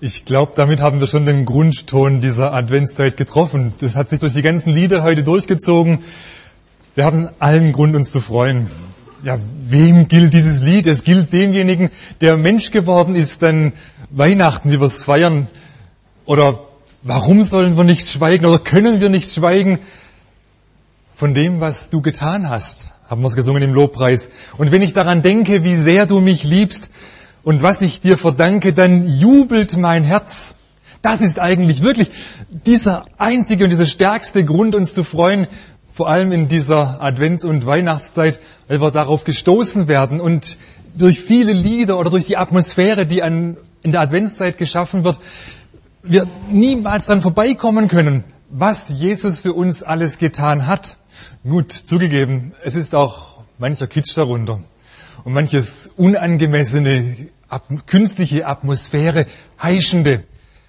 Ich glaube, damit haben wir schon den Grundton dieser Adventszeit getroffen. Das hat sich durch die ganzen Lieder heute durchgezogen. Wir haben allen Grund, uns zu freuen. Ja, wem gilt dieses Lied? Es gilt demjenigen, der Mensch geworden ist, an Weihnachten, wie wir es feiern. Oder warum sollen wir nicht schweigen oder können wir nicht schweigen? Von dem, was du getan hast, haben wir es gesungen im Lobpreis. Und wenn ich daran denke, wie sehr du mich liebst und was ich dir verdanke, dann jubelt mein Herz. Das ist eigentlich wirklich dieser einzige und dieser stärkste Grund, uns zu freuen, vor allem in dieser Advents- und Weihnachtszeit, weil wir darauf gestoßen werden und durch viele Lieder oder durch die Atmosphäre, die in der Adventszeit geschaffen wird, wir niemals dran vorbeikommen können, was Jesus für uns alles getan hat. Gut, zugegeben, es ist auch mancher Kitsch darunter und manches unangemessene, künstliche Atmosphäre, heischende.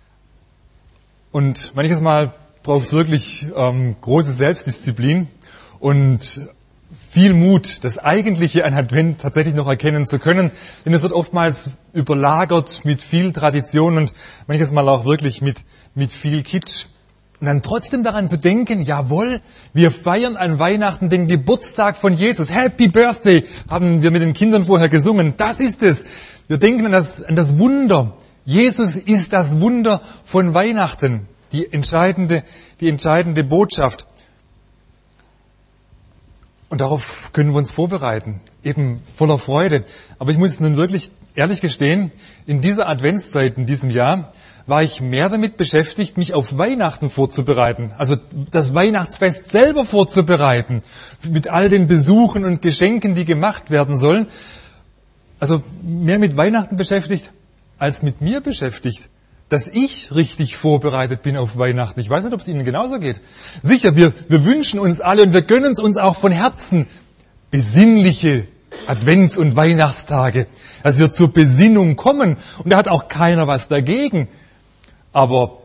Und manches Mal braucht es wirklich große Selbstdisziplin und viel Mut, das Eigentliche an Advent tatsächlich noch erkennen zu können. Denn es wird oftmals überlagert mit viel Tradition und manches Mal auch wirklich mit viel Kitsch. Und dann trotzdem daran zu denken, jawohl, wir feiern an Weihnachten den Geburtstag von Jesus. Happy Birthday, haben wir mit den Kindern vorher gesungen. Das ist es. Wir denken an das Wunder. Jesus ist das Wunder von Weihnachten. Die entscheidende Botschaft. Und darauf können wir uns vorbereiten. Eben voller Freude. Aber ich muss nun wirklich ehrlich gestehen, in dieser Adventszeit, in diesem Jahr, war ich mehr damit beschäftigt, mich auf Weihnachten vorzubereiten. Also das Weihnachtsfest selber vorzubereiten. Mit all den Besuchen und Geschenken, die gemacht werden sollen. Also mehr mit Weihnachten beschäftigt, als mit mir beschäftigt. Dass ich richtig vorbereitet bin auf Weihnachten. Ich weiß nicht, ob es Ihnen genauso geht. Sicher, wir wünschen uns alle und wir gönnen es uns auch von Herzen besinnliche Advents- und Weihnachtstage. Dass wir zur Besinnung kommen. Und da hat auch keiner was dagegen. Aber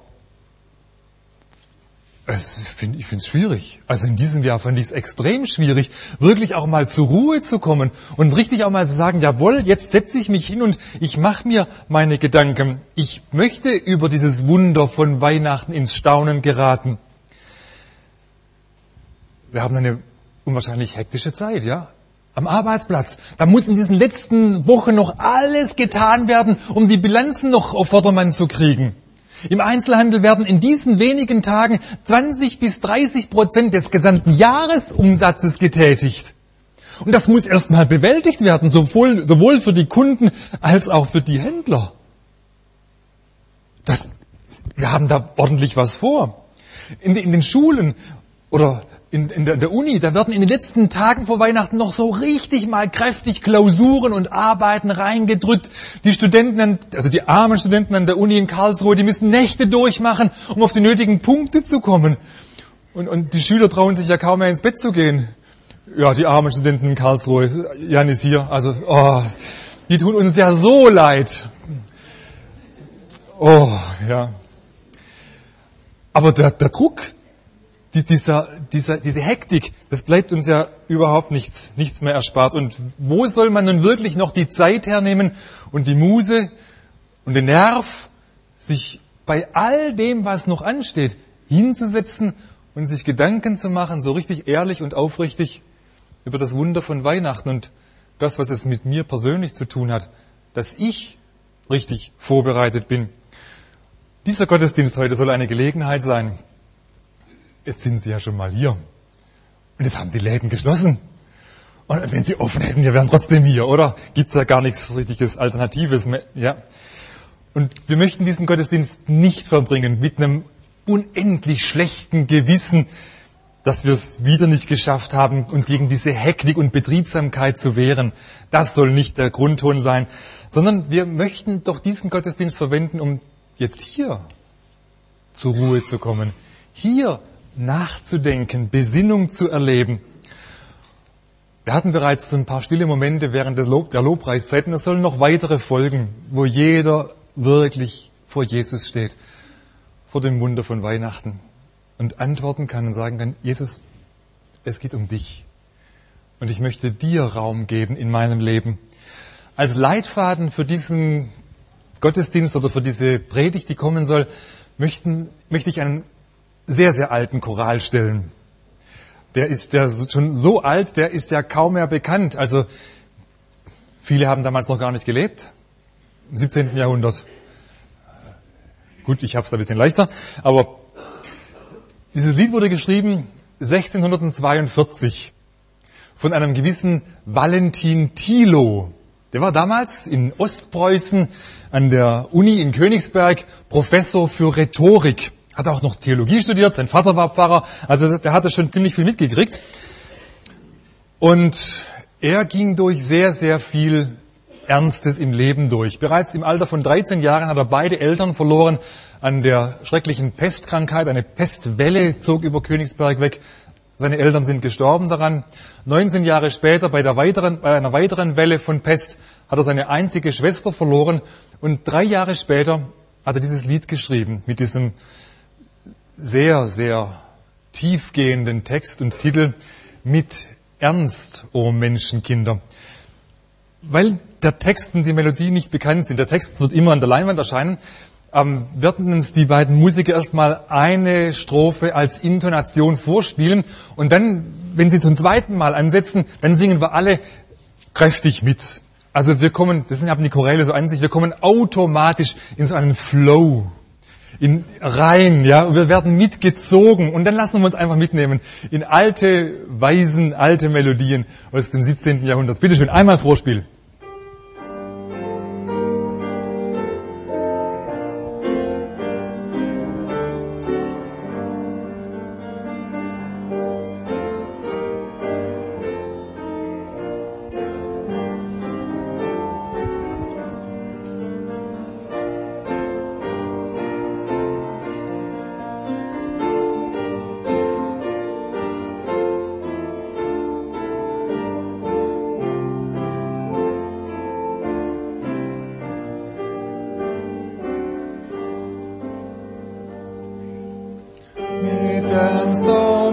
ich finde es schwierig. Also in diesem Jahr fand ich es extrem schwierig, wirklich auch mal zur Ruhe zu kommen und richtig auch mal zu sagen, jawohl, jetzt setze ich mich hin und ich mache mir meine Gedanken. Ich möchte über dieses Wunder von Weihnachten ins Staunen geraten. Wir haben eine unwahrscheinlich hektische Zeit, ja? Am Arbeitsplatz. Da muss in diesen letzten Wochen noch alles getan werden, um die Bilanzen noch auf Vordermann zu kriegen. Im Einzelhandel werden in diesen wenigen Tagen 20-30% des gesamten Jahresumsatzes getätigt. Und das muss erstmal bewältigt werden, sowohl für die Kunden als auch für die Händler. Wir haben da ordentlich was vor. In den Schulen oder in der Uni, da werden in den letzten Tagen vor Weihnachten noch so richtig mal kräftig Klausuren und Arbeiten reingedrückt. Die Studenten, also die armen Studenten an der Uni in Karlsruhe, die müssen Nächte durchmachen, um auf die nötigen Punkte zu kommen. Und die Schüler trauen sich ja kaum mehr ins Bett zu gehen. Ja, die armen Studenten in Karlsruhe, Jan ist hier, also, die tun uns ja so leid. Oh, ja. Aber der Druck, diese Hektik, das bleibt uns ja überhaupt nichts mehr erspart. Und wo soll man nun wirklich noch die Zeit hernehmen und die Muse und den Nerv, sich bei all dem, was noch ansteht, hinzusetzen und sich Gedanken zu machen, so richtig ehrlich und aufrichtig über das Wunder von Weihnachten und das, was es mit mir persönlich zu tun hat, dass ich richtig vorbereitet bin. Dieser Gottesdienst heute soll eine Gelegenheit sein. Jetzt sind Sie ja schon mal hier. Und jetzt haben die Läden geschlossen. Und wenn sie offen hätten, wir wären trotzdem hier, oder? Gibt's ja gar nichts richtiges Alternatives mehr. Ja. Und wir möchten diesen Gottesdienst nicht verbringen mit einem unendlich schlechten Gewissen, dass wir es wieder nicht geschafft haben, uns gegen diese Hektik und Betriebsamkeit zu wehren. Das soll nicht der Grundton sein, sondern wir möchten doch diesen Gottesdienst verwenden, um jetzt hier zur Ruhe zu kommen. Hier nachzudenken, Besinnung zu erleben. Wir hatten bereits ein paar stille Momente während der Lobpreiszeit und es sollen noch weitere folgen, wo jeder wirklich vor Jesus steht, vor dem Wunder von Weihnachten und antworten kann und sagen kann, Jesus, es geht um dich und ich möchte dir Raum geben in meinem Leben. Als Leitfaden für diesen Gottesdienst oder für diese Predigt, die kommen soll, möchte ich einen sehr, sehr alten Choral stellen. Der ist ja schon so alt, der ist ja kaum mehr bekannt. Also viele haben damals noch gar nicht gelebt, im 17. Jahrhundert. Gut, ich habe es da ein bisschen leichter, aber dieses Lied wurde geschrieben 1642 von einem gewissen Valentin Thilo. Der war damals in Ostpreußen an der Uni in Königsberg Professor für Rhetorik. Hat auch noch Theologie studiert, sein Vater war Pfarrer, also der hatte schon ziemlich viel mitgekriegt. Und er ging durch sehr, sehr viel Ernstes im Leben durch. Bereits im Alter von 13 Jahren hat er beide Eltern verloren an der schrecklichen Pestkrankheit. Eine Pestwelle zog über Königsberg weg. Seine Eltern sind gestorben daran. 19 Jahre später, bei einer weiteren Welle von Pest, hat er seine einzige Schwester verloren. Und 3 Jahre später hat er dieses Lied geschrieben mit diesem sehr, sehr tiefgehenden Text und Titel Mit Ernst, o Menschenkinder. Weil der Text und die Melodie nicht bekannt sind, der Text wird immer an der Leinwand erscheinen, werden uns die beiden Musiker erstmal eine Strophe als Intonation vorspielen und dann, wenn sie zum zweiten Mal ansetzen, dann singen wir alle kräftig mit. Also wir kommen, das haben die Choräle so an sich, wir kommen automatisch in so einen Flow rein, ja, wir werden mitgezogen und dann lassen wir uns einfach mitnehmen in alte Weisen, alte Melodien aus dem 17. Jahrhundert. Bitte schön, einmal Vorspiel. Ernst, o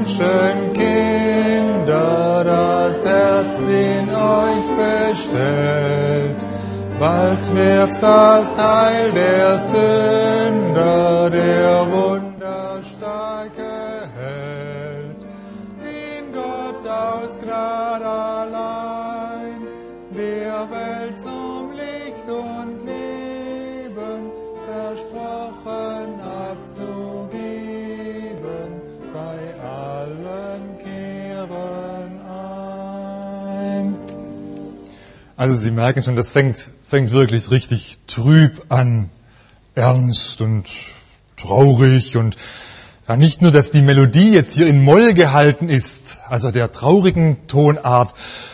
Menschenkinder, das Herz in euch bestellt. Bald wird das Heil der Sünder, der Wunder stark erhellt. Den Gott aus Gnade allein, der Welt zum Licht und Leben versprochen hat zu geben, bei allen kehren ein. Also Sie merken schon, das fängt wirklich richtig trüb an, ernst und traurig und ja, nicht nur, dass die Melodie jetzt hier in Moll gehalten ist, also der traurigen Tonart,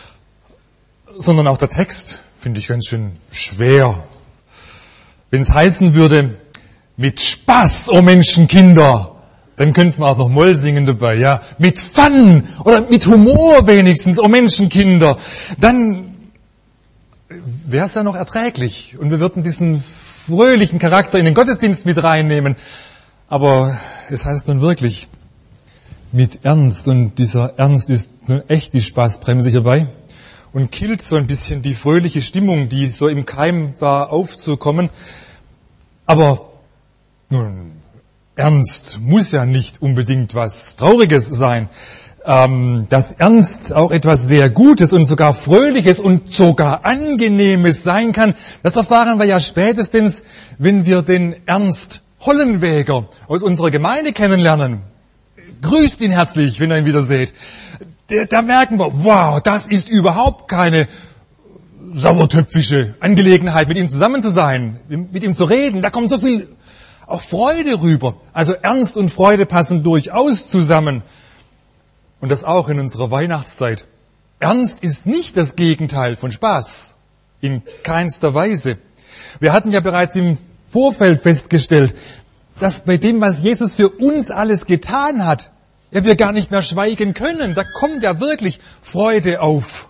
sondern auch der Text finde ich ganz schön schwer. Wenn es heißen würde, mit Spaß, o Menschenkinder, dann könnten wir auch noch Moll singen dabei, ja, mit Fun oder mit Humor wenigstens, o Menschenkinder, dann wäre es ja noch erträglich und wir würden diesen fröhlichen Charakter in den Gottesdienst mit reinnehmen. Aber es heißt nun wirklich mit Ernst und dieser Ernst ist nun echt die Spaßbremse hierbei und killt so ein bisschen die fröhliche Stimmung, die so im Keim war aufzukommen. Aber nun, Ernst muss ja nicht unbedingt was Trauriges sein. Dass Ernst auch etwas sehr Gutes und sogar Fröhliches und sogar Angenehmes sein kann, das erfahren wir ja spätestens, wenn wir den Ernst Hollenweger aus unserer Gemeinde kennenlernen. Grüßt ihn herzlich, wenn ihr ihn wieder seht. Da merken wir, wow, das ist überhaupt keine sauertöpfische Angelegenheit, mit ihm zusammen zu sein, mit ihm zu reden. Da kommt so viel auch Freude rüber. Also Ernst und Freude passen durchaus zusammen. Und das auch in unserer Weihnachtszeit. Ernst ist nicht das Gegenteil von Spaß. In keinster Weise. Wir hatten ja bereits im Vorfeld festgestellt, dass bei dem, was Jesus für uns alles getan hat, ja, wir gar nicht mehr schweigen können. Da kommt ja wirklich Freude auf.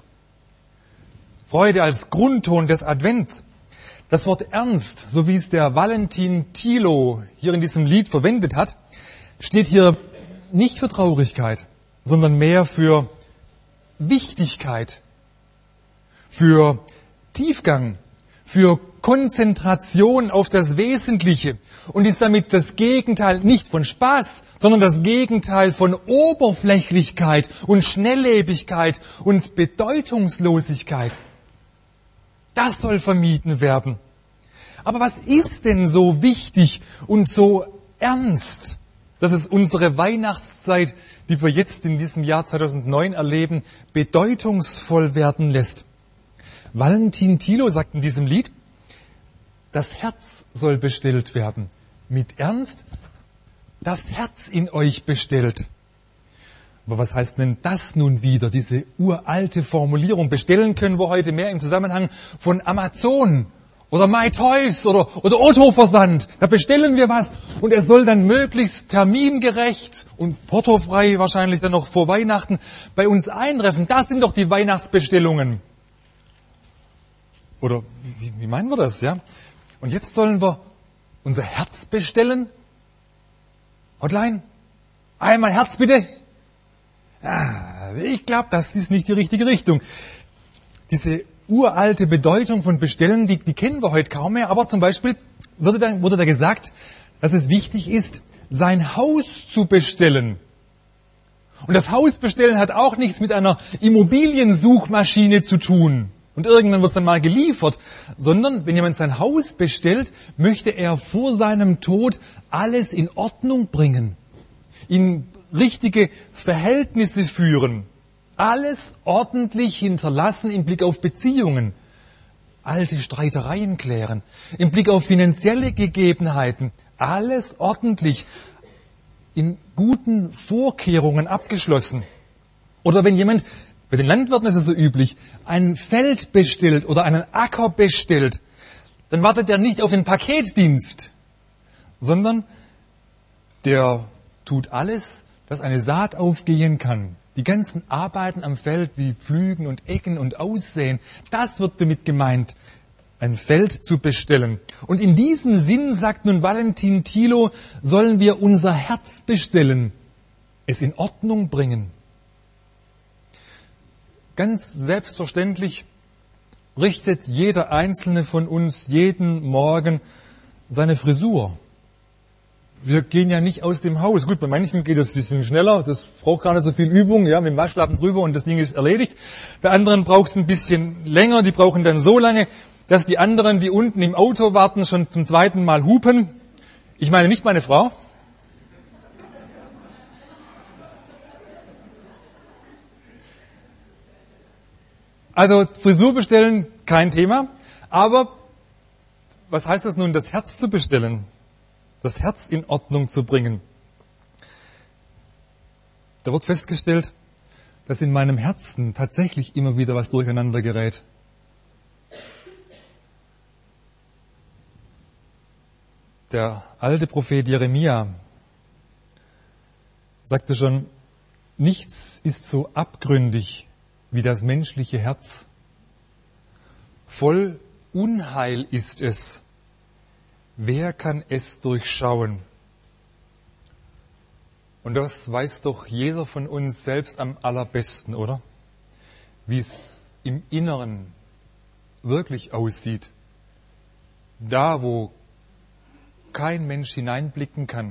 Freude als Grundton des Advents. Das Wort Ernst, so wie es der Valentin Thilo hier in diesem Lied verwendet hat, steht hier nicht für Traurigkeit, sondern mehr für Wichtigkeit, für Tiefgang, für Konzentration auf das Wesentliche und ist damit das Gegenteil nicht von Spaß, sondern das Gegenteil von Oberflächlichkeit und Schnelllebigkeit und Bedeutungslosigkeit. Das soll vermieden werden. Aber was ist denn so wichtig und so ernst, dass es unsere Weihnachtszeit, die wir jetzt in diesem Jahr 2009 erleben, bedeutungsvoll werden lässt? Valentin Thilo sagt in diesem Lied, das Herz soll bestellt werden. Mit Ernst, das Herz in euch bestellt. Aber was heißt denn das nun wieder, diese uralte Formulierung? Bestellen können wir heute mehr im Zusammenhang von Amazon oder MyToys oder Otto-Versand. Da bestellen wir was und er soll dann möglichst termingerecht und portofrei wahrscheinlich dann noch vor Weihnachten bei uns eintreffen. Das sind doch die Weihnachtsbestellungen. Oder wie meinen wir das, ja? Und jetzt sollen wir unser Herz bestellen? Hotline? Einmal Herz bitte? Ich glaube, das ist nicht die richtige Richtung. Diese uralte Bedeutung von Bestellen, die kennen wir heute kaum mehr. Aber zum Beispiel wurde da gesagt, dass es wichtig ist, sein Haus zu bestellen. Und das Haus bestellen hat auch nichts mit einer Immobiliensuchmaschine zu tun. Und irgendwann wird es dann mal geliefert. Sondern, wenn jemand sein Haus bestellt, möchte er vor seinem Tod alles in Ordnung bringen. In richtige Verhältnisse führen. Alles ordentlich hinterlassen im Blick auf Beziehungen. Alte Streitereien klären. Im Blick auf finanzielle Gegebenheiten. Alles ordentlich in guten Vorkehrungen abgeschlossen. Oder wenn jemand, bei den Landwirten ist es so üblich, ein Feld bestellt oder einen Acker bestellt, dann wartet er nicht auf den Paketdienst, sondern der tut alles, dass eine Saat aufgehen kann. Die ganzen Arbeiten am Feld wie Pflügen und Ecken und Aussehen, das wird damit gemeint, ein Feld zu bestellen. Und in diesem Sinn, sagt nun Valentin Thilo, sollen wir unser Herz bestellen, es in Ordnung bringen. Ganz selbstverständlich richtet jeder Einzelne von uns jeden Morgen seine Frisur. Wir gehen ja nicht aus dem Haus. Gut, bei manchen geht es ein bisschen schneller, das braucht gar nicht so viel Übung, ja, mit dem Waschlappen drüber und das Ding ist erledigt. Bei anderen braucht es ein bisschen länger, die brauchen dann so lange, dass die anderen, die unten im Auto warten, schon zum zweiten Mal hupen. Ich meine nicht meine Frau. Also Frisur bestellen, kein Thema. Aber was heißt das nun, das Herz zu bestellen? Das Herz in Ordnung zu bringen. Da wird festgestellt, dass in meinem Herzen tatsächlich immer wieder was durcheinander gerät. Der alte Prophet Jeremia sagte schon, nichts ist so abgründig wie das menschliche Herz. Voll Unheil ist es. Wer kann es durchschauen? Und das weiß doch jeder von uns selbst am allerbesten, oder? Wie es im Inneren wirklich aussieht. Da, wo kein Mensch hineinblicken kann.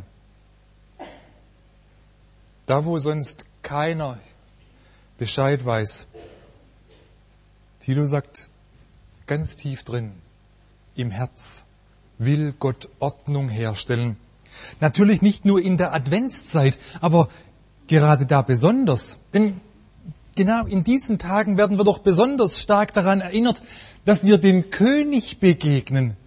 Da, wo sonst keiner Bescheid weiß. Thilo sagt, ganz tief drin, im Herz, will Gott Ordnung herstellen. Natürlich nicht nur in der Adventszeit, aber gerade da besonders. Denn genau in diesen Tagen werden wir doch besonders stark daran erinnert, dass wir dem König begegnen.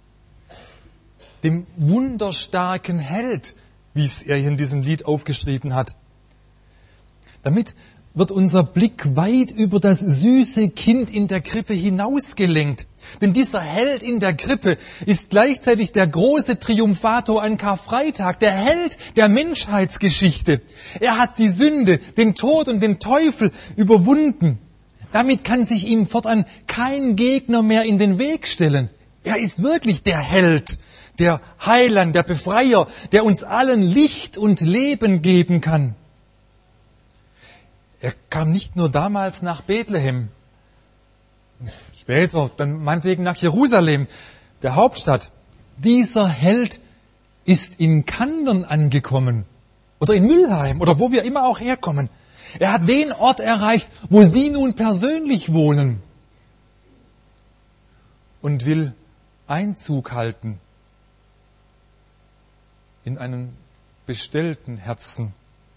Dem wunderstarken Held, wie es er hier in diesem Lied aufgeschrieben hat. Damit wird unser Blick weit über das süße Kind in der Krippe hinausgelenkt. Denn dieser Held in der Krippe ist gleichzeitig der große Triumphator an Karfreitag, der Held der Menschheitsgeschichte. Er hat die Sünde, den Tod und den Teufel überwunden. Damit kann sich ihm fortan kein Gegner mehr in den Weg stellen. Er ist wirklich der Held, der Heiland, der Befreier, der uns allen Licht und Leben geben kann. Er kam nicht nur damals nach Bethlehem, später dann meinetwegen nach Jerusalem, der Hauptstadt, dieser Held ist in Kandern angekommen oder in Mülheim oder wo wir immer auch herkommen. Er hat den Ort erreicht, wo Sie nun persönlich wohnen und will Einzug halten in einen bestellten Herzen.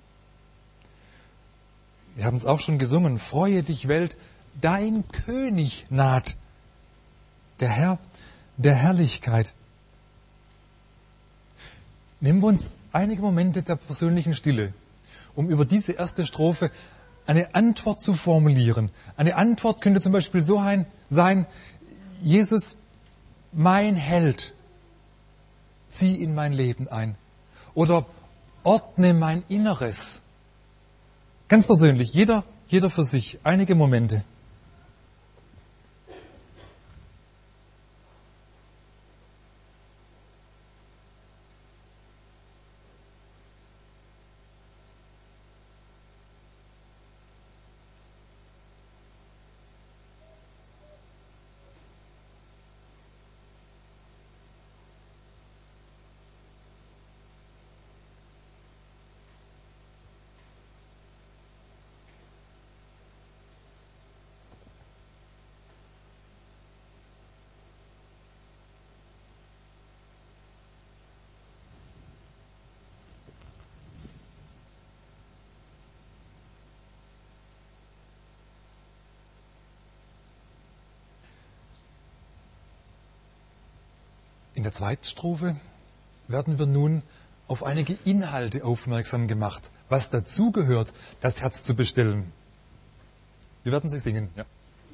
Wir haben es auch schon gesungen. Freue dich, Welt, dein König naht, der Herr der Herrlichkeit. Nehmen wir uns einige Momente der persönlichen Stille, um über diese erste Strophe eine Antwort zu formulieren. Eine Antwort könnte zum Beispiel so sein: Jesus, mein Held, zieh in mein Leben ein. Oder ordne mein Inneres. Ganz persönlich, jeder für sich, einige Momente. In der zweiten Strophe werden wir nun auf einige Inhalte aufmerksam gemacht, was dazugehört, das Herz zu bestellen. Wir werden sie singen. Ja.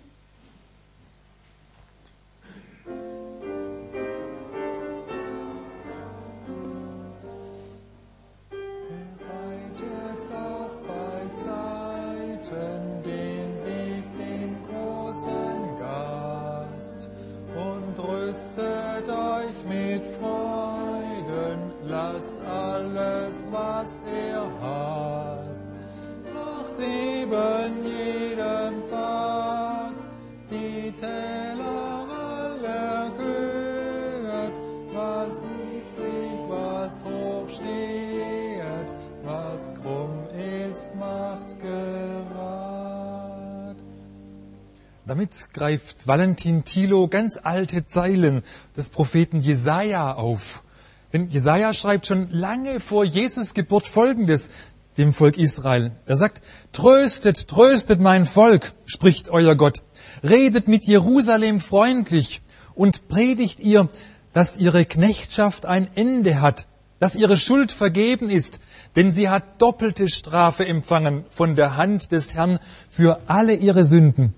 Damit greift Valentin Thilo ganz alte Zeilen des Propheten Jesaja auf. Denn Jesaja schreibt schon lange vor Jesus Geburt Folgendes dem Volk Israel. Er sagt: Tröstet, tröstet mein Volk, spricht euer Gott. Redet mit Jerusalem freundlich und predigt ihr, dass ihre Knechtschaft ein Ende hat, dass ihre Schuld vergeben ist, denn sie hat doppelte Strafe empfangen von der Hand des Herrn für alle ihre Sünden.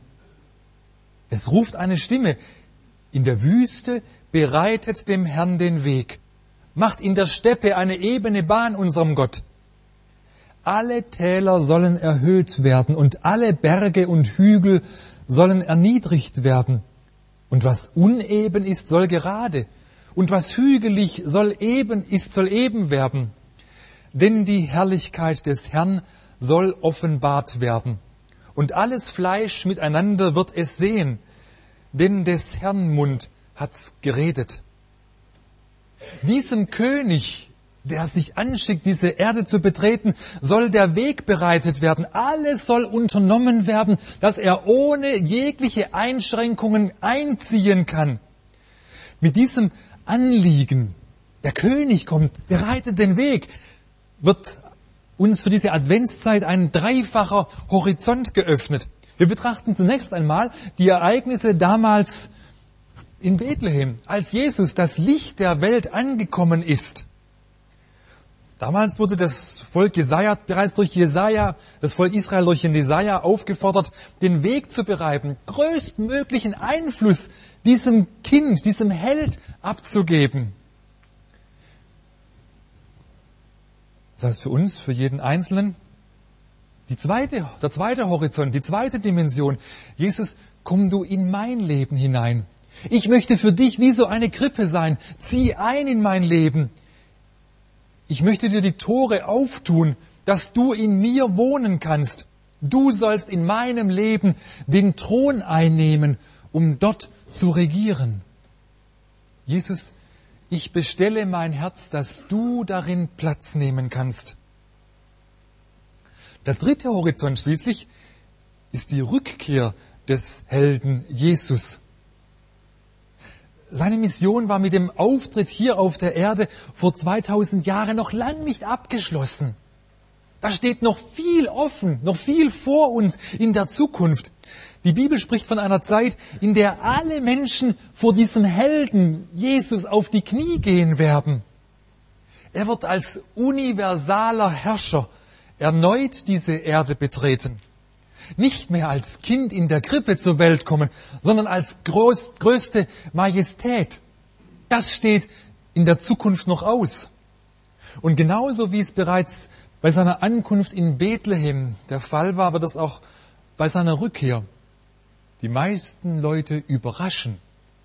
Es ruft eine Stimme: In der Wüste bereitet dem Herrn den Weg. Macht in der Steppe eine ebene Bahn unserem Gott. Alle Täler sollen erhöht werden und alle Berge und Hügel sollen erniedrigt werden. Und was uneben ist, soll gerade. Und was hügelig soll eben werden. Denn die Herrlichkeit des Herrn soll offenbart werden. Und alles Fleisch miteinander wird es sehen, denn des Herrn Mund hat's geredet. Diesem König, der sich anschickt, diese Erde zu betreten, soll der Weg bereitet werden. Alles soll unternommen werden, dass er ohne jegliche Einschränkungen einziehen kann. Mit diesem Anliegen, der König kommt, bereitet den Weg, wird uns für diese Adventszeit ein dreifacher Horizont geöffnet. Wir betrachten zunächst einmal die Ereignisse damals in Bethlehem, als Jesus, das Licht der Welt, angekommen ist. Damals wurde das Volk Jesaja, bereits durch Jesaja, das Volk Israel durch den Jesaja aufgefordert, den Weg zu bereiten, größtmöglichen Einfluss diesem Kind, diesem Held abzugeben. Das heißt für uns, für jeden Einzelnen, der zweite Horizont, die zweite Dimension: Jesus, komm du in mein Leben hinein. Ich möchte für dich wie so eine Krippe sein. Zieh ein in mein Leben. Ich möchte dir die Tore auftun, dass du in mir wohnen kannst. Du sollst in meinem Leben den Thron einnehmen, um dort zu regieren. Jesus, ich bestelle mein Herz, dass du darin Platz nehmen kannst. Der dritte Horizont schließlich ist die Rückkehr des Helden Jesus. Seine Mission war mit dem Auftritt hier auf der Erde vor 2000 Jahren noch lang nicht abgeschlossen. Da steht noch viel offen, noch viel vor uns in der Zukunft. Die Bibel spricht von einer Zeit, in der alle Menschen vor diesem Helden Jesus auf die Knie gehen werden. Er wird als universaler Herrscher erneut diese Erde betreten. Nicht mehr als Kind in der Krippe zur Welt kommen, sondern als größte Majestät. Das steht in der Zukunft noch aus. Und genauso wie es bereits bei seiner Ankunft in Bethlehem der Fall war, wird es auch bei seiner Rückkehr die meisten Leute überraschen.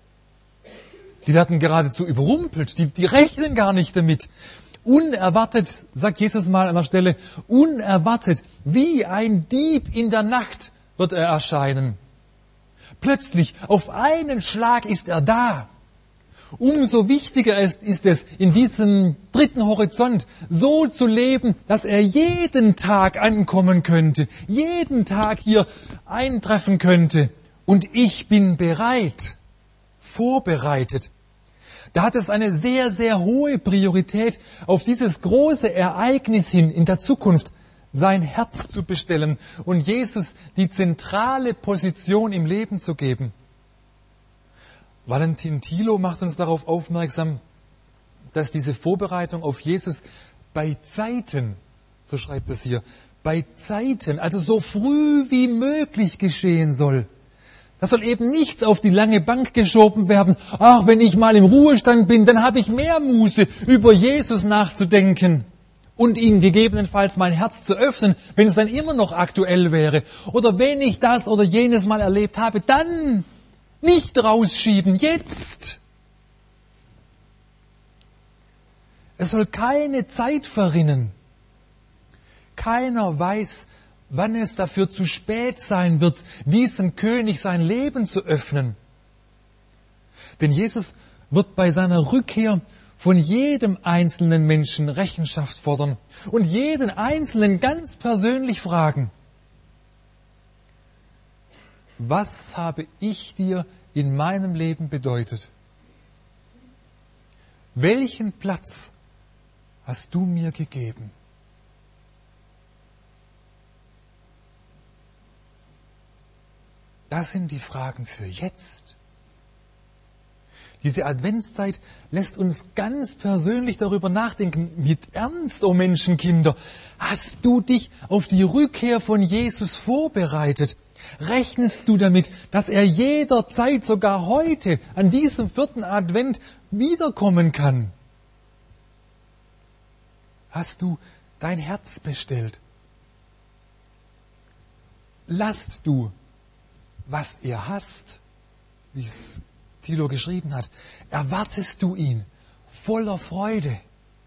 Die werden geradezu überrumpelt, die rechnen gar nicht damit. Unerwartet, sagt Jesus mal an der Stelle, unerwartet, wie ein Dieb in der Nacht wird er erscheinen. Plötzlich, auf einen Schlag ist er da. Umso wichtiger ist es, in diesem dritten Horizont so zu leben, dass er jeden Tag ankommen könnte, jeden Tag hier eintreffen könnte. Und ich bin bereit, vorbereitet. Da hat es eine sehr, sehr hohe Priorität, auf dieses große Ereignis hin in der Zukunft sein Herz zu bestellen und Jesus die zentrale Position im Leben zu geben. Valentin Thilo macht uns darauf aufmerksam, dass diese Vorbereitung auf Jesus bei Zeiten, so schreibt es hier, bei Zeiten, also so früh wie möglich geschehen soll. Da soll eben nichts auf die lange Bank geschoben werden. Ach, wenn ich mal im Ruhestand bin, dann habe ich mehr Muße, über Jesus nachzudenken und ihm gegebenenfalls mein Herz zu öffnen, wenn es dann immer noch aktuell wäre. Oder wenn ich das oder jenes mal erlebt habe, dann nicht rausschieben, jetzt. Es soll keine Zeit verrinnen. Keiner weiß, wann es dafür zu spät sein wird, diesem König sein Leben zu öffnen. Denn Jesus wird bei seiner Rückkehr von jedem einzelnen Menschen Rechenschaft fordern und jeden Einzelnen ganz persönlich fragen: Was habe ich dir in meinem Leben bedeutet? Welchen Platz hast du mir gegeben? Das sind die Fragen für jetzt. Diese Adventszeit lässt uns ganz persönlich darüber nachdenken. Mit Ernst, o Menschenkinder, hast du dich auf die Rückkehr von Jesus vorbereitet? Rechnest du damit, dass er jederzeit, sogar heute, an diesem 4. Advent wiederkommen kann? Hast du dein Herz bestellt? Lasst du, was er hasst, wie es Thilo geschrieben hat, erwartest du ihn voller Freude.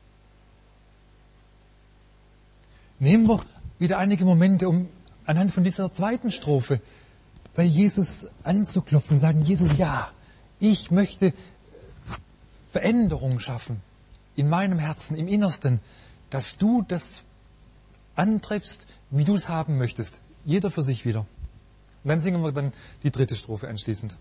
Nehmen wir wieder einige Momente, um anhand von dieser zweiten Strophe bei Jesus anzuklopfen, sagen: Jesus, ja, ich möchte Veränderung schaffen in meinem Herzen, im Innersten, dass du das antreibst, wie du es haben möchtest. Jeder für sich wieder. Und dann singen wir dann die dritte Strophe anschließend.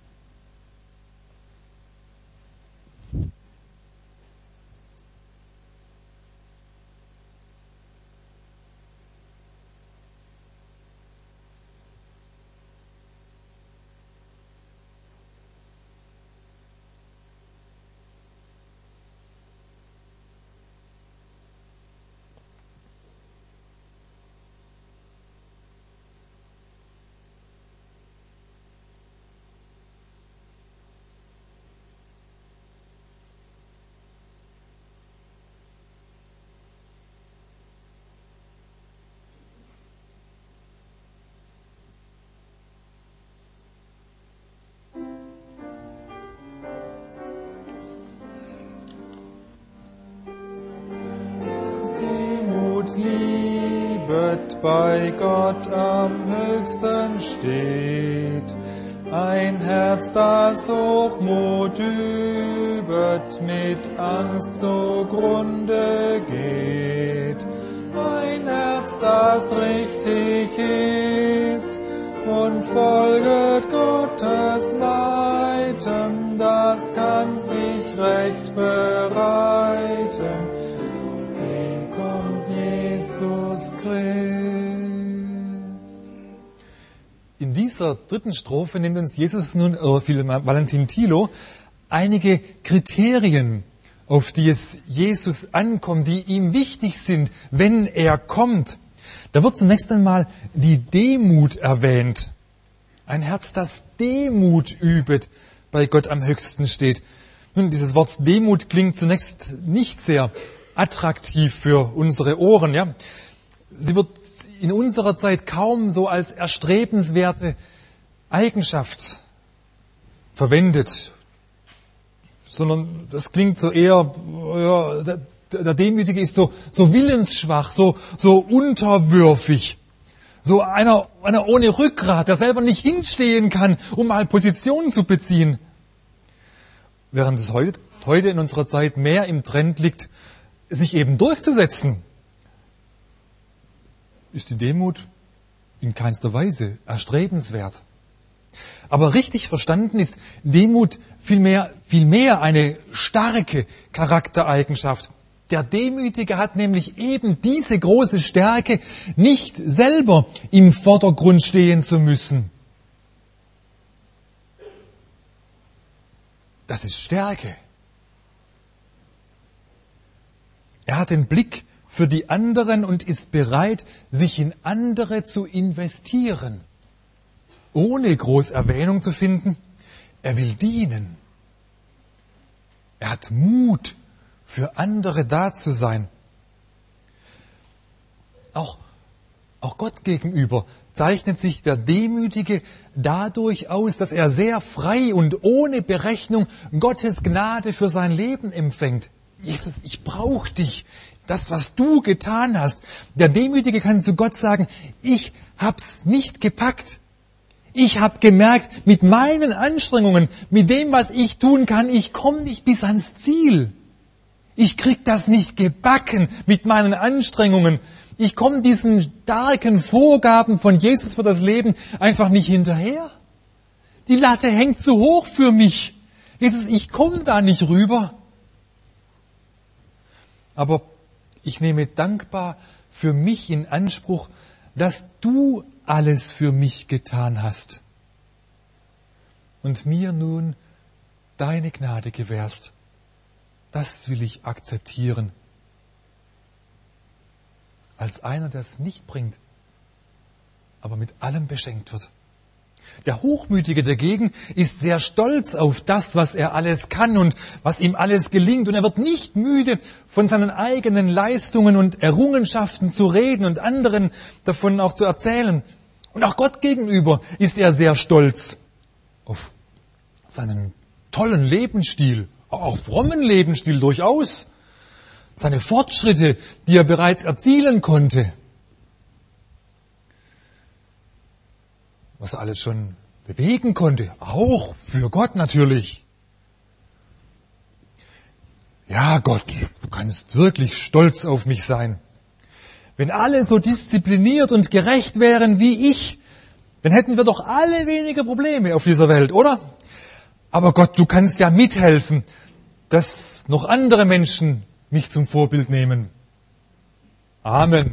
Liebet bei Gott am höchsten steht, Ein Herz, das Hochmut übet, mit Angst zugrunde geht. Ein Herz, das richtig ist und folget Gottes Leiten, das kann sich recht bereiten. Dem kommt Jesus Christ. In dieser dritten Strophe nennt uns Jesus nun, Valentin Thilo, einige Kriterien, auf die es Jesus ankommt, die ihm wichtig sind, wenn er kommt. Da wird zunächst einmal die Demut erwähnt. Ein Herz, das Demut übet, bei Gott am höchsten steht. Nun, dieses Wort Demut klingt zunächst nicht sehr attraktiv für unsere Ohren, ja. Sie wird in unserer Zeit kaum so als erstrebenswerte Eigenschaft verwendet, sondern das klingt so eher, ja, der Demütige ist so willensschwach, so unterwürfig, so einer ohne Rückgrat, der selber nicht hinstehen kann, um mal Position zu beziehen. Während es heute in unserer Zeit mehr im Trend liegt, sich eben durchzusetzen, ist die Demut in keinster Weise erstrebenswert. Aber richtig verstanden ist Demut vielmehr eine starke Charaktereigenschaft. Der Demütige hat nämlich eben diese große Stärke, nicht selber im Vordergrund stehen zu müssen. Das ist Stärke. Er hat den Blick für die anderen und ist bereit, sich in andere zu investieren. Ohne groß Erwähnung zu finden, er will dienen. Er hat Mut, für andere da zu sein. Auch Gott gegenüber zeichnet sich der Demütige dadurch aus, dass er sehr frei und ohne Berechnung Gottes Gnade für sein Leben empfängt. Jesus, ich brauche dich. Das, was du getan hast. Der Demütige kann zu Gott sagen, ich hab's nicht gepackt. Ich habe gemerkt, mit meinen Anstrengungen, mit dem, was ich tun kann, ich komme nicht bis ans Ziel. Ich krieg das nicht gebacken mit meinen Anstrengungen. Ich komme diesen starken Vorgaben von Jesus für das Leben einfach nicht hinterher. Die Latte hängt zu hoch für mich. Jesus, ich komme da nicht rüber. Aber ich nehme dankbar für mich in Anspruch, dass du alles für mich getan hast und mir nun deine Gnade gewährst. Das will ich akzeptieren. Als einer, der es nicht bringt, aber mit allem beschenkt wird. Der Hochmütige dagegen ist sehr stolz auf das, was er alles kann und was ihm alles gelingt. Und er wird nicht müde, von seinen eigenen Leistungen und Errungenschaften zu reden und anderen davon auch zu erzählen. Und auch Gott gegenüber ist er sehr stolz auf seinen tollen Lebensstil, auch frommen Lebensstil durchaus. Seine Fortschritte, die er bereits erzielen konnte. Was er alles schon bewegen konnte, auch für Gott natürlich. Ja, Gott, du kannst wirklich stolz auf mich sein. Wenn alle so diszipliniert und gerecht wären wie ich, dann hätten wir doch alle weniger Probleme auf dieser Welt, oder? Aber Gott, du kannst ja mithelfen, dass noch andere Menschen mich zum Vorbild nehmen. Amen.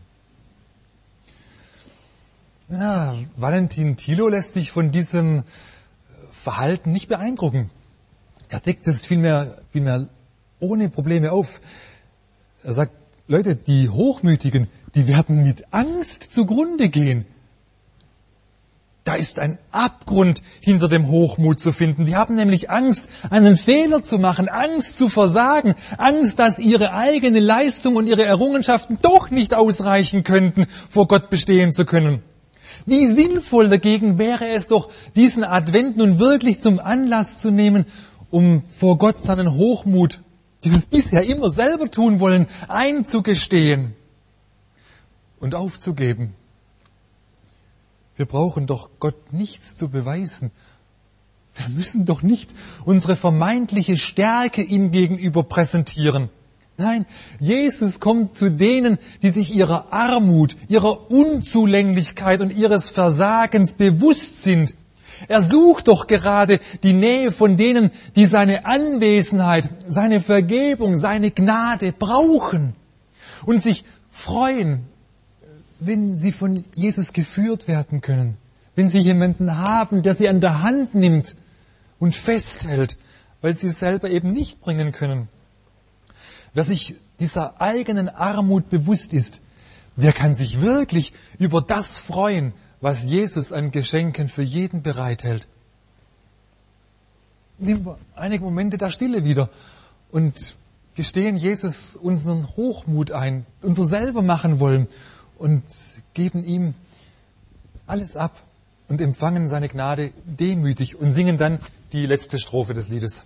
Ja, Valentin Thilo lässt sich von diesem Verhalten nicht beeindrucken. Er deckt es vielmehr ohne Probleme auf. Er sagt, Leute, die Hochmütigen, die werden mit Angst zugrunde gehen. Da ist ein Abgrund hinter dem Hochmut zu finden. Die haben nämlich Angst, einen Fehler zu machen, Angst zu versagen, Angst, dass ihre eigene Leistung und ihre Errungenschaften doch nicht ausreichen könnten, vor Gott bestehen zu können. Wie sinnvoll dagegen wäre es doch, diesen Advent nun wirklich zum Anlass zu nehmen, um vor Gott seinen Hochmut, dieses bisher immer selber tun wollen, einzugestehen und aufzugeben. Wir brauchen doch Gott nichts zu beweisen. Wir müssen doch nicht unsere vermeintliche Stärke ihm gegenüber präsentieren. Nein, Jesus kommt zu denen, die sich ihrer Armut, ihrer Unzulänglichkeit und ihres Versagens bewusst sind. Er sucht doch gerade die Nähe von denen, die seine Anwesenheit, seine Vergebung, seine Gnade brauchen und sich freuen, wenn sie von Jesus geführt werden können, wenn sie jemanden haben, der sie an der Hand nimmt und festhält, weil sie es selber eben nicht bringen können. Wer sich dieser eigenen Armut bewusst ist, der kann sich wirklich über das freuen, was Jesus an Geschenken für jeden bereithält. Nehmen wir einige Momente der Stille wieder und gestehen Jesus unseren Hochmut ein, unser selber machen wollen und geben ihm alles ab und empfangen seine Gnade demütig und singen dann die letzte Strophe des Liedes.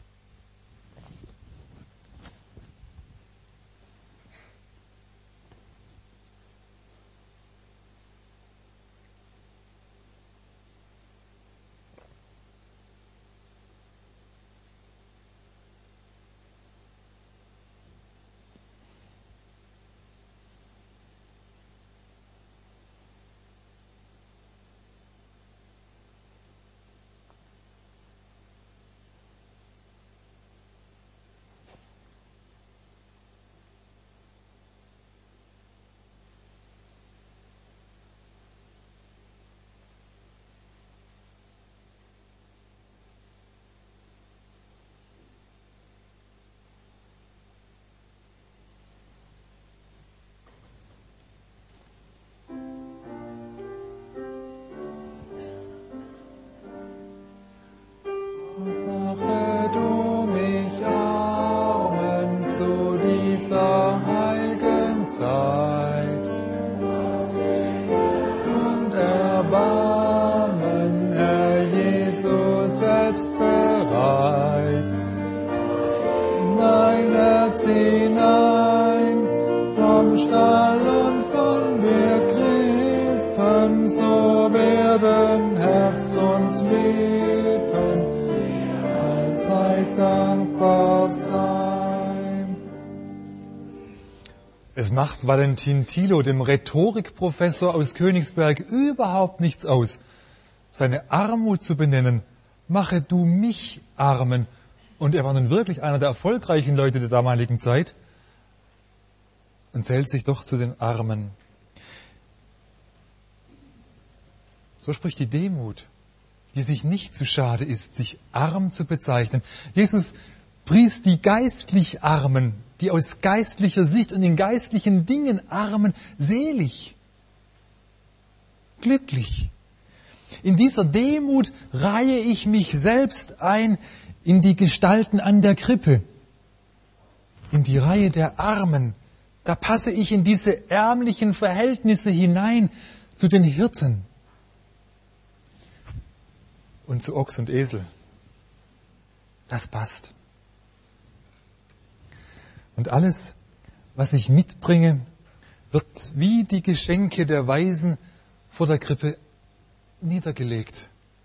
Zeit und Erbarmen, Herr Jesus, selbst bereit. Mein Herz hinein vom Stall und von der Krippen, so werden Herz und Lippen allzeit dankbar sein. Es macht Valentin Thilo, dem Rhetorikprofessor aus Königsberg, überhaupt nichts aus, seine Armut zu benennen. Mache du mich Armen. Und er war nun wirklich einer der erfolgreichen Leute der damaligen Zeit und zählt sich doch zu den Armen. So spricht die Demut, die sich nicht zu schade ist, sich arm zu bezeichnen. Jesus pries die geistlich Armen, die aus geistlicher Sicht und in geistlichen Dingen Armen, selig, glücklich. In dieser Demut reihe ich mich selbst ein in die Gestalten an der Krippe, in die Reihe der Armen. Da passe ich in diese ärmlichen Verhältnisse hinein zu den Hirten und zu Ochs und Esel. Das passt. Und alles, was ich mitbringe, wird wie die Geschenke der Weisen vor der Krippe niedergelegt,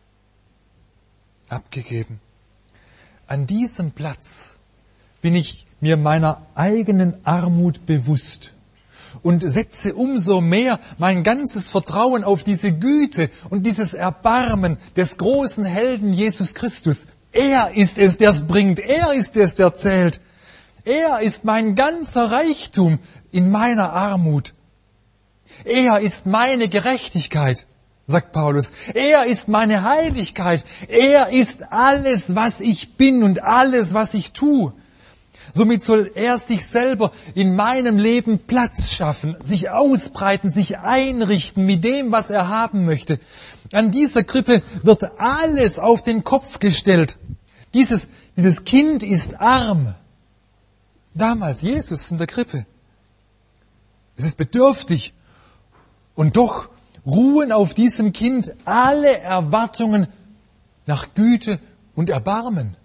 abgegeben. An diesem Platz bin ich mir meiner eigenen Armut bewusst und setze umso mehr mein ganzes Vertrauen auf diese Güte und dieses Erbarmen des großen Helden Jesus Christus. Er ist es, der es bringt. Er ist es, der zählt. Er ist mein ganzer Reichtum in meiner Armut. Er ist meine Gerechtigkeit, sagt Paulus. Er ist meine Heiligkeit. Er ist alles, was ich bin und alles, was ich tue. Somit soll er sich selber in meinem Leben Platz schaffen, sich ausbreiten, sich einrichten mit dem, was er haben möchte. An dieser Krippe wird alles auf den Kopf gestellt. Dieses Kind ist arm. Damals Jesus in der Krippe. Es ist bedürftig. Und doch ruhen auf diesem Kind alle Erwartungen nach Güte und Erbarmen.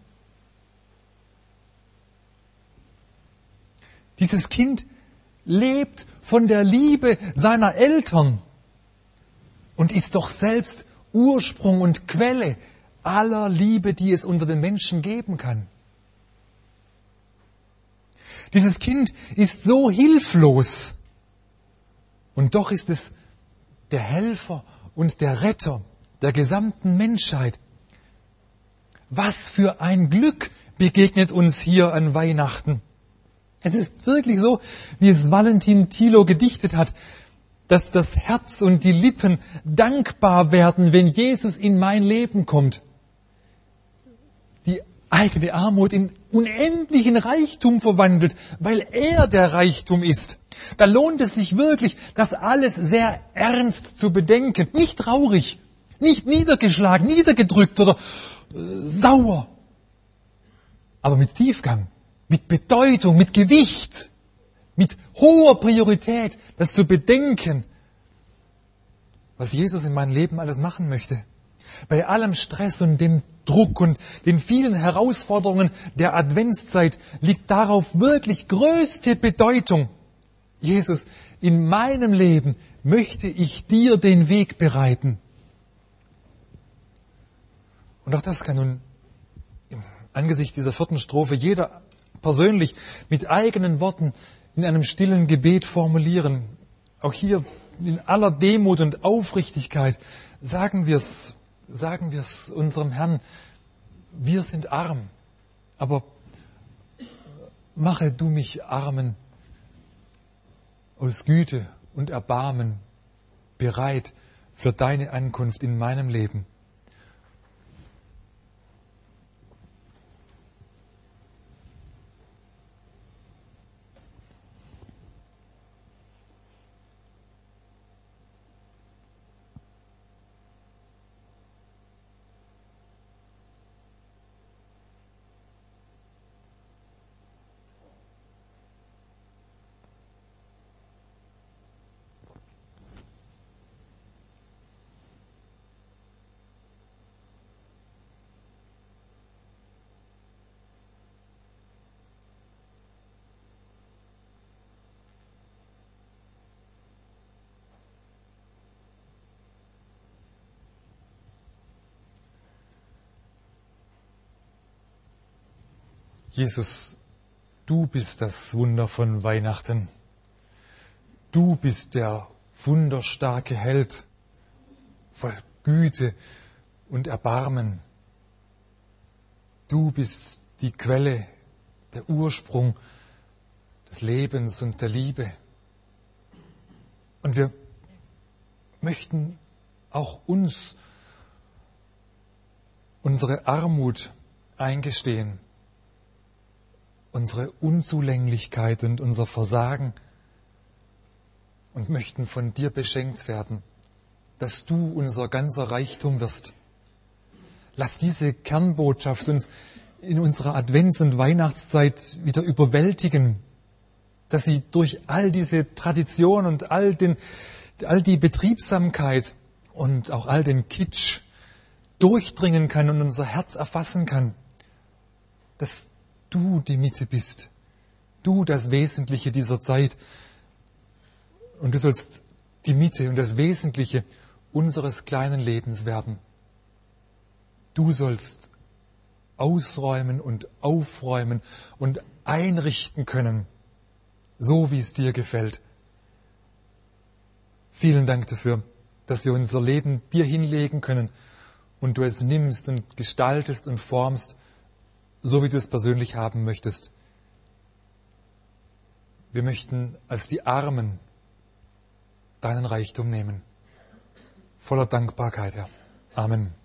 Dieses Kind lebt von der Liebe seiner Eltern und ist doch selbst Ursprung und Quelle aller Liebe, die es unter den Menschen geben kann. Dieses Kind ist so hilflos und doch ist es der Helfer und der Retter der gesamten Menschheit. Was für ein Glück begegnet uns hier an Weihnachten. Es ist wirklich so, wie es Valentin Thilo gedichtet hat, dass das Herz und die Lippen dankbar werden, wenn Jesus in mein Leben kommt. Die eigene Armut in unendlichen Reichtum verwandelt, weil er der Reichtum ist. Da lohnt es sich wirklich, das alles sehr ernst zu bedenken. Nicht traurig, nicht niedergeschlagen, niedergedrückt oder sauer, aber mit Tiefgang, mit Bedeutung, mit Gewicht, mit hoher Priorität, das zu bedenken, was Jesus in meinem Leben alles machen möchte. Bei allem Stress und dem Druck und den vielen Herausforderungen der Adventszeit liegt darauf wirklich größte Bedeutung. Jesus, in meinem Leben möchte ich dir den Weg bereiten. Und auch das kann nun im Angesicht dieser 4. Strophe jeder persönlich mit eigenen Worten in einem stillen Gebet formulieren. Auch hier in aller Demut und Aufrichtigkeit sagen wir es unserem Herrn. Wir sind arm, aber mache du mich Armen aus Güte und Erbarmen bereit für deine Ankunft in meinem Leben. Jesus, du bist das Wunder von Weihnachten. Du bist der wunderstarke Held, voll Güte und Erbarmen. Du bist die Quelle, der Ursprung des Lebens und der Liebe. Und wir möchten auch uns unsere Armut eingestehen, unsere Unzulänglichkeit und unser Versagen und möchten von dir beschenkt werden, dass du unser ganzer Reichtum wirst. Lass diese Kernbotschaft uns in unserer Advents- und Weihnachtszeit wieder überwältigen, dass sie durch all diese Tradition und all die Betriebsamkeit und auch all den Kitsch durchdringen kann und unser Herz erfassen kann, dass du die Mitte bist, du das Wesentliche dieser Zeit und du sollst die Mitte und das Wesentliche unseres kleinen Lebens werden. Du sollst ausräumen und aufräumen und einrichten können, so wie es dir gefällt. Vielen Dank dafür, dass wir unser Leben dir hinlegen können und du es nimmst und gestaltest und formst, so wie du es persönlich haben möchtest. Wir möchten als die Armen deinen Reichtum nehmen. Voller Dankbarkeit, Herr. Amen.